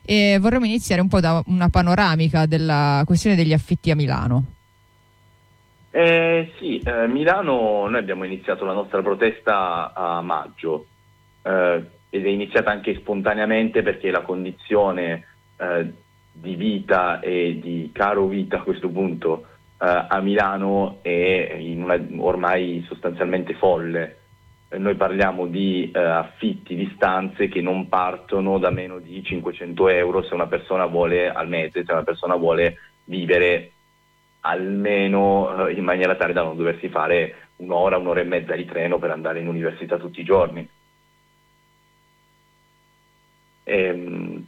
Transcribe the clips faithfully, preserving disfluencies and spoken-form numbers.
e vorremmo iniziare un po' da una panoramica della questione degli affitti a Milano. Eh, sì, eh, Milano, noi abbiamo iniziato la nostra protesta a maggio eh, ed è iniziata anche spontaneamente perché la condizione eh, di vita e di caro vita a questo punto eh, a Milano è in una, ormai sostanzialmente folle. Eh, noi parliamo di eh, affitti di stanze che non partono da meno di cinquecento euro se una persona vuole al mese, se una persona vuole vivere almeno eh, in maniera tale da non doversi fare un'ora, un'ora e mezza di treno per andare in università tutti i giorni. E,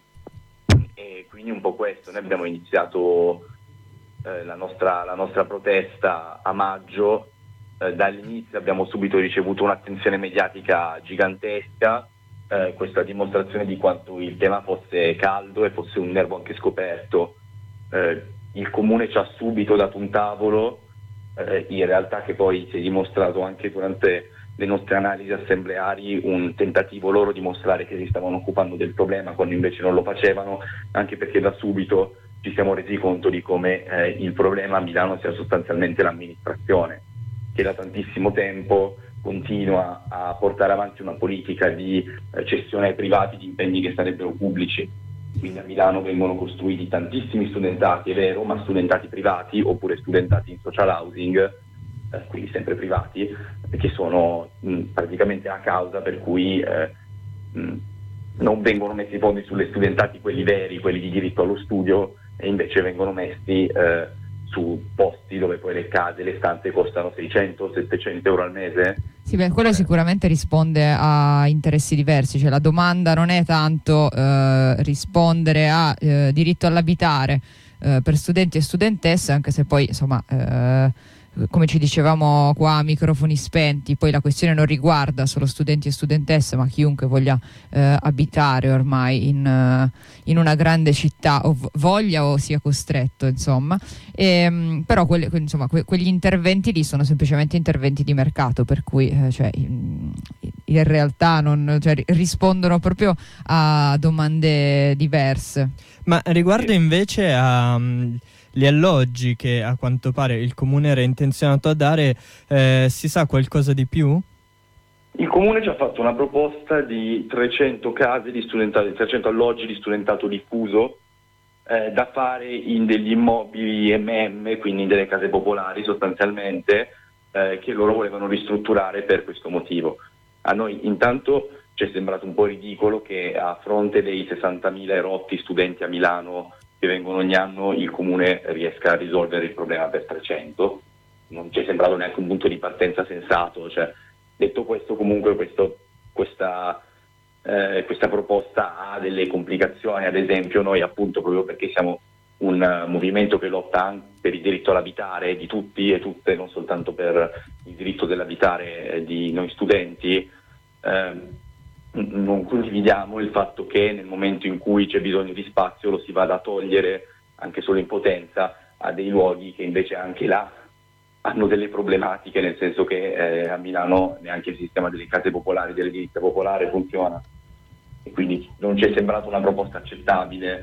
e quindi un po' questo, noi abbiamo iniziato eh, la, nostra, la nostra protesta a maggio, eh, dall'inizio abbiamo subito ricevuto un'attenzione mediatica gigantesca, eh, questa dimostrazione di quanto il tema fosse caldo e fosse un nervo anche scoperto. Eh, il comune ci ha subito dato un tavolo, eh, in realtà che poi si è dimostrato anche durante le nostre analisi assembleari un tentativo loro di mostrare che si stavano occupando del problema quando invece non lo facevano, anche perché da subito ci siamo resi conto di come eh, il problema a Milano sia sostanzialmente l'amministrazione, che da tantissimo tempo continua a portare avanti una politica di eh, cessione ai privati di impegni che sarebbero pubblici. Quindi a Milano vengono costruiti tantissimi studentati, è vero, ma studentati privati oppure studentati in social housing, eh, quindi sempre privati, che sono mh, praticamente la causa per cui eh, mh, non vengono messi i fondi sulle studentati, quelli veri, quelli di diritto allo studio, e invece vengono messi eh, su posti dove poi le case, le stanze costano seicento settecento euro al mese. Sì, beh, quello sicuramente risponde a interessi diversi, cioè la domanda non è tanto eh, rispondere a eh, diritto all'abitare eh, per studenti e studentesse, anche se poi insomma eh, come ci dicevamo qua a microfoni spenti, poi la questione non riguarda solo studenti e studentesse, ma chiunque voglia eh, abitare ormai in, uh, in una grande città, o voglia o sia costretto, insomma. E, mh, però quelle, insomma, que- quegli interventi lì sono semplicemente interventi di mercato, per cui eh, cioè, in, in realtà non, cioè, rispondono proprio a domande diverse. Ma riguardo invece a um, gli alloggi che a quanto pare il comune era intenzionato a dare, eh, si sa qualcosa di più? Il comune ci ha fatto una proposta di trecento case di studentato, trecento alloggi di studentato diffuso eh, da fare in degli immobili M M, quindi in delle case popolari sostanzialmente, eh, che loro volevano ristrutturare per questo motivo. A noi intanto ci è sembrato un po' ridicolo che a fronte dei sessantamila erotti studenti a Milano che vengono ogni anno il comune riesca a risolvere il problema per trecento. Non ci è sembrato neanche un punto di partenza sensato. Cioè, detto questo, comunque questo, questa, eh, questa proposta ha delle complicazioni. Ad esempio noi appunto proprio perché siamo un uh, movimento che lotta anche per il diritto all'abitare di tutti e tutte, non soltanto per il diritto dell'abitare di noi studenti, eh, non condividiamo il fatto che nel momento in cui c'è bisogno di spazio lo si vada a togliere anche solo in potenza a dei luoghi che invece anche là hanno delle problematiche, nel senso che eh, a Milano neanche il sistema delle case popolari, dell'edilizia popolare funziona, e quindi non ci è sembrata una proposta accettabile,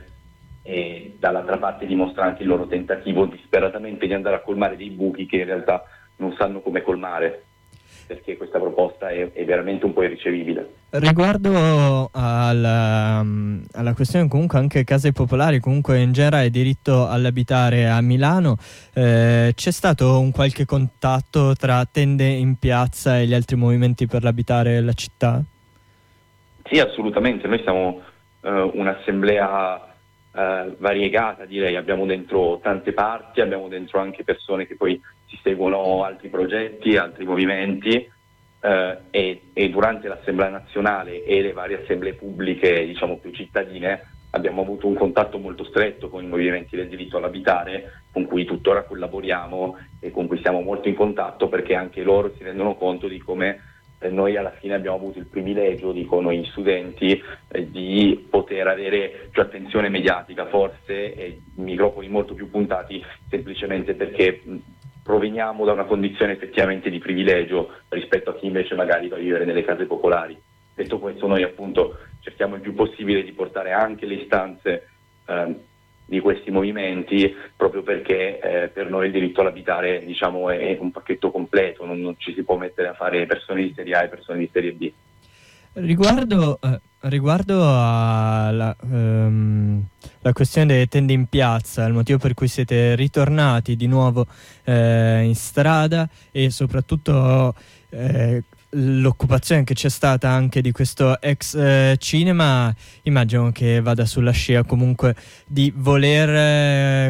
e dall'altra parte dimostra anche il loro tentativo disperatamente di andare a colmare dei buchi che in realtà non sanno come colmare, perché questa proposta è, è veramente un po' irricevibile. Riguardo alla, alla questione comunque anche case popolari, comunque in generale diritto all'abitare a Milano, eh, c'è stato un qualche contatto tra Tende in Piazza e gli altri movimenti per l'abitare la città? Sì, assolutamente, noi siamo eh, un'assemblea eh, variegata, direi, abbiamo dentro tante parti, abbiamo dentro anche persone che poi si seguono altri progetti, altri movimenti, eh, e, e durante l'Assemblea nazionale e le varie assemblee pubbliche, diciamo più cittadine, abbiamo avuto un contatto molto stretto con i movimenti del diritto all'abitare, con cui tuttora collaboriamo e con cui siamo molto in contatto, perché anche loro si rendono conto di come eh, noi alla fine abbiamo avuto il privilegio, dico noi studenti, eh, di poter avere più attenzione mediatica, forse, e microfoni molto più puntati, semplicemente perché mh, proveniamo da una condizione effettivamente di privilegio rispetto a chi invece magari va a vivere nelle case popolari. Detto questo, noi appunto ci cerchiamo il più possibile di portare anche le istanze eh, di questi movimenti, proprio perché eh, per noi il diritto all'abitare, diciamo, è, è un pacchetto completo, non, non ci si può mettere a fare persone di serie A e persone di serie B. Riguardo, eh, riguardo alla ehm, la questione delle tende in piazza, il motivo per cui siete ritornati di nuovo eh, in strada e soprattutto eh, l'occupazione che c'è stata anche di questo ex eh, cinema, immagino che vada sulla scia comunque di voler eh,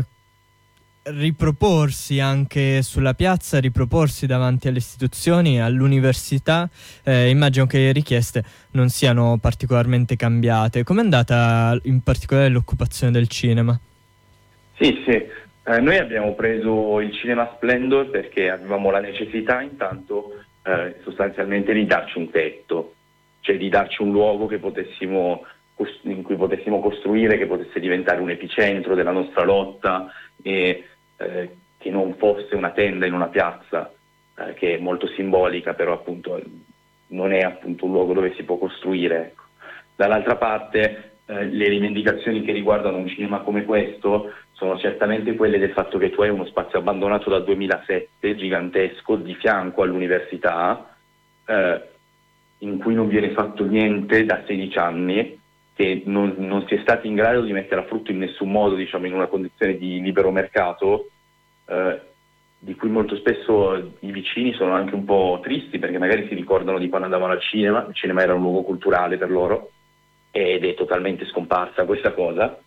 riproporsi anche sulla piazza, riproporsi davanti alle istituzioni, all'università. Eh, immagino che le richieste non siano particolarmente cambiate. Com'è andata in particolare l'occupazione del cinema? Sì, sì. Eh, noi abbiamo preso il Cinema Splendor perché avevamo la necessità intanto eh, sostanzialmente di darci un tetto, cioè di darci un luogo che potessimo, in cui potessimo costruire, che potesse diventare un epicentro della nostra lotta e eh, che non fosse una tenda in una piazza eh, che è molto simbolica, però appunto non è appunto un luogo dove si può costruire. Ecco. Dall'altra parte eh, le rivendicazioni che riguardano un cinema come questo sono certamente quelle del fatto che tu hai uno spazio abbandonato dal duemilasette, gigantesco, di fianco all'università, eh, in cui non viene fatto niente da sedici anni, che non, non si è stati in grado di mettere a frutto in nessun modo, diciamo, in una condizione di libero mercato, eh, di cui molto spesso i vicini sono anche un po' tristi, perché magari si ricordano di quando andavano al cinema, il cinema era un luogo culturale per loro, ed è totalmente scomparsa questa cosa.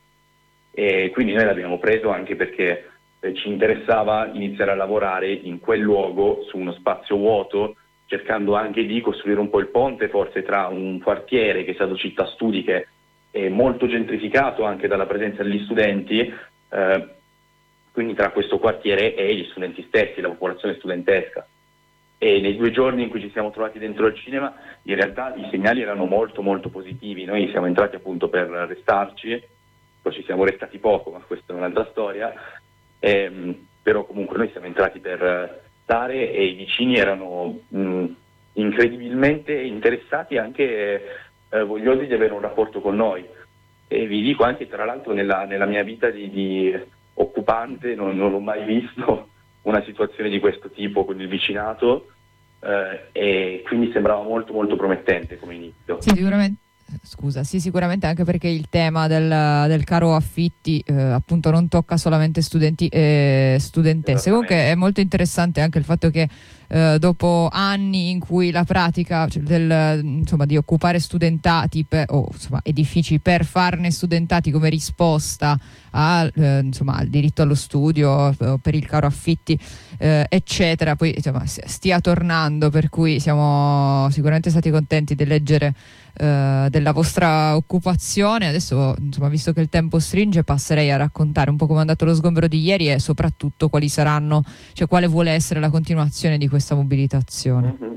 E quindi noi l'abbiamo preso anche perché eh, ci interessava iniziare a lavorare in quel luogo, su uno spazio vuoto, cercando anche di costruire un po' il ponte forse tra un quartiere che è stato Città Studi, che è molto gentrificato anche dalla presenza degli studenti, eh, quindi tra questo quartiere e gli studenti stessi, la popolazione studentesca. E nei due giorni in cui ci siamo trovati dentro al cinema, in realtà i segnali erano molto molto positivi. Noi siamo entrati appunto per restarci, poi ci siamo restati poco, ma questa è un'altra storia, ehm, però comunque noi siamo entrati per stare e i vicini erano mh, incredibilmente interessati, anche eh, vogliosi di avere un rapporto con noi. E vi dico anche, tra l'altro, nella, nella mia vita di, di occupante non, non ho mai visto una situazione di questo tipo con il vicinato, eh, e quindi sembrava molto molto promettente come inizio. Sì, sicuramente. Scusa, sì, sicuramente, anche perché il tema del, del caro affitti eh, appunto non tocca solamente studenti e studentesse. Comunque è molto interessante anche il fatto che eh, dopo anni in cui la pratica, cioè, del, insomma, di occupare studentati per, o insomma, edifici per farne studentati come risposta a, eh, insomma, al diritto allo studio, eh, per il caro affitti eh, eccetera, poi insomma, stia tornando, per cui siamo sicuramente stati contenti di leggere Uh, della vostra occupazione. Adesso, insomma, visto che il tempo stringe, passerei a raccontare un po' come è andato lo sgombero di ieri e soprattutto quali saranno, cioè quale vuole essere la continuazione di questa mobilitazione. Mm-hmm.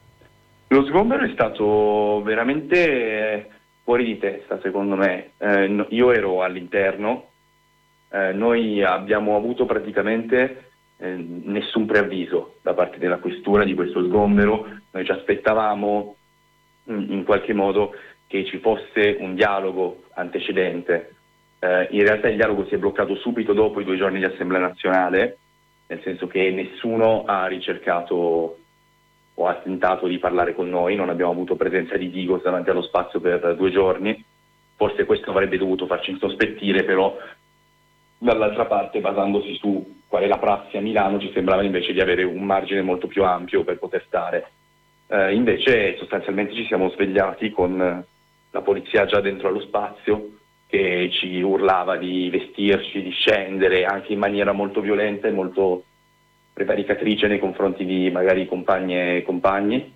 Lo sgombero è stato veramente fuori di testa, secondo me. Eh, no, io ero all'interno, eh, noi abbiamo avuto praticamente eh, nessun preavviso da parte della questura di questo sgombero. Noi ci aspettavamo in qualche modo che ci fosse un dialogo antecedente. Eh, in realtà il dialogo si è bloccato subito dopo i due giorni di Assemblea Nazionale, nel senso che nessuno ha ricercato o ha tentato di parlare con noi, non abbiamo avuto presenza di Digos davanti allo spazio per due giorni. Forse questo avrebbe dovuto farci insospettire, però dall'altra parte, basandosi su qual è la prassi a Milano, ci sembrava invece di avere un margine molto più ampio per poter stare. Uh, invece sostanzialmente ci siamo svegliati con uh, la polizia già dentro allo spazio, che ci urlava di vestirci, di scendere, anche in maniera molto violenta e molto prevaricatrice nei confronti di magari compagne e compagni.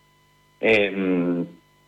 E, um,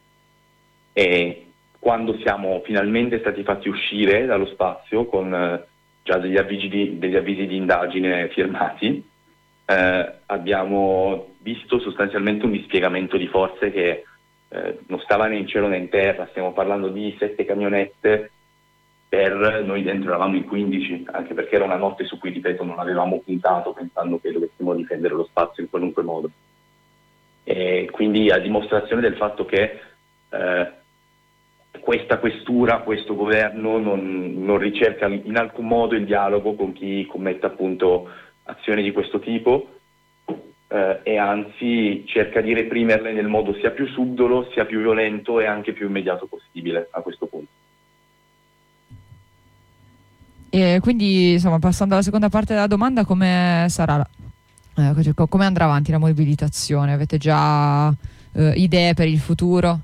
e quando siamo finalmente stati fatti uscire dallo spazio con uh, già degli avvisi di, degli avvisi di indagine firmati, uh, abbiamo visto sostanzialmente un dispiegamento di forze che eh, non stava né in cielo né in terra. Stiamo parlando di sette camionette, per noi dentro eravamo in quindici, anche perché era una notte su cui, ripeto, non avevamo puntato pensando che dovessimo difendere lo spazio in qualunque modo. E quindi a dimostrazione del fatto che eh, questa questura, questo governo non, non ricerca in alcun modo il dialogo con chi commette appunto azioni di questo tipo, eh, e anzi cerca di reprimerle nel modo sia più subdolo, sia più violento e anche più immediato possibile a questo punto. E quindi, insomma, passando alla seconda parte della domanda, come sarà la, eh, come andrà avanti la mobilitazione? Avete già eh, idee per il futuro?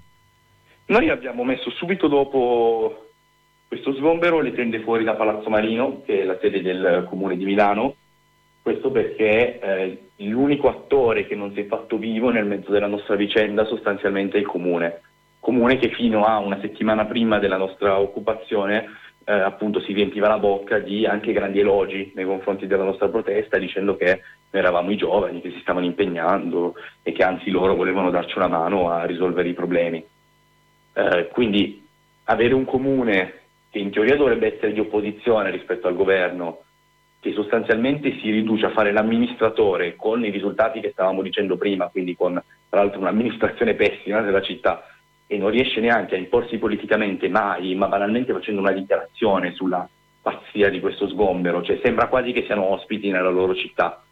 Noi abbiamo messo subito dopo questo sgombero le tende fuori da Palazzo Marino, che è la sede del Comune di Milano, questo perché eh, l'unico attore che non si è fatto vivo nel mezzo della nostra vicenda sostanzialmente è il Comune. Comune che fino a una settimana prima della nostra occupazione eh, appunto si riempiva la bocca di anche grandi elogi nei confronti della nostra protesta, dicendo che noi eravamo i giovani che si stavano impegnando e che anzi loro volevano darci una mano a risolvere i problemi. Eh, quindi avere un comune che in teoria dovrebbe essere di opposizione rispetto al governo, che sostanzialmente si riduce a fare l'amministratore con i risultati che stavamo dicendo prima, quindi con tra l'altro un'amministrazione pessima della città, e non riesce neanche a imporsi politicamente mai, ma banalmente facendo una dichiarazione sulla pazzia di questo sgombero, cioè sembra quasi che siano ospiti nella loro città.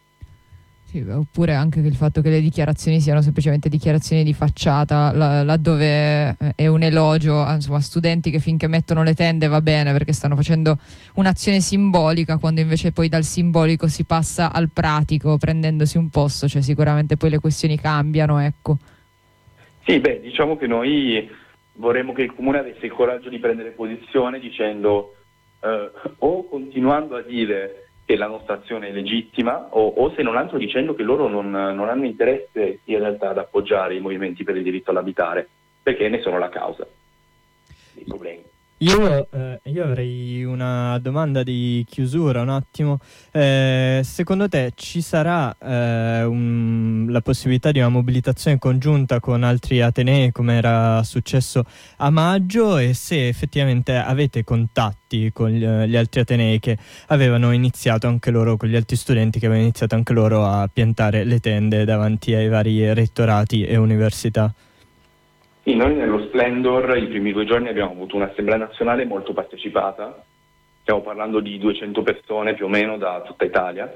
Sì, oppure anche il fatto che le dichiarazioni siano semplicemente dichiarazioni di facciata, là, laddove è un elogio a insomma, studenti che finché mettono le tende va bene perché stanno facendo un'azione simbolica, quando invece poi dal simbolico si passa al pratico prendendosi un posto, cioè sicuramente poi le questioni cambiano, ecco. Sì, beh, diciamo che noi vorremmo che il Comune avesse il coraggio di prendere posizione dicendo eh, o continuando a dire che la nostra azione è legittima o, o se non altro dicendo che loro non, non hanno interesse in realtà ad appoggiare i movimenti per il diritto all'abitare, perché ne sono la causa dei problemi. Io, eh, io avrei una domanda di chiusura un attimo. Eh, secondo te ci sarà eh, un, la possibilità di una mobilitazione congiunta con altri atenei come era successo a maggio, e se effettivamente avete contatti con gli, gli altri atenei che avevano iniziato anche loro, con gli altri studenti che avevano iniziato anche loro a piantare le tende davanti ai vari rettorati e università? Sì, noi nello Splendor i primi due giorni abbiamo avuto un'assemblea nazionale molto partecipata, stiamo parlando di duecento persone più o meno da tutta Italia,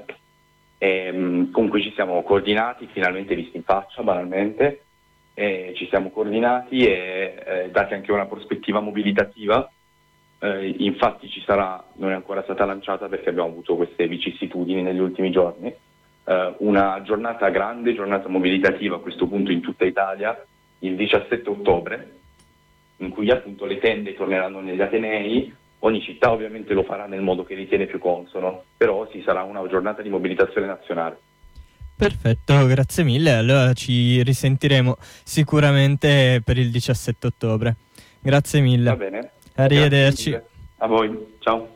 e, con cui ci siamo coordinati, finalmente visti in faccia banalmente, e ci siamo coordinati e eh, dati anche una prospettiva mobilitativa, eh, infatti ci sarà, non è ancora stata lanciata perché abbiamo avuto queste vicissitudini negli ultimi giorni, eh, una giornata grande, giornata mobilitativa a questo punto in tutta Italia, il diciassette ottobre, in cui appunto le tende torneranno negli atenei, ogni città ovviamente lo farà nel modo che ritiene più consono, però ci sarà una giornata di mobilitazione nazionale. Perfetto, grazie mille, allora ci risentiremo sicuramente per il diciassette ottobre. Grazie mille. Va bene. Arrivederci. A voi, ciao.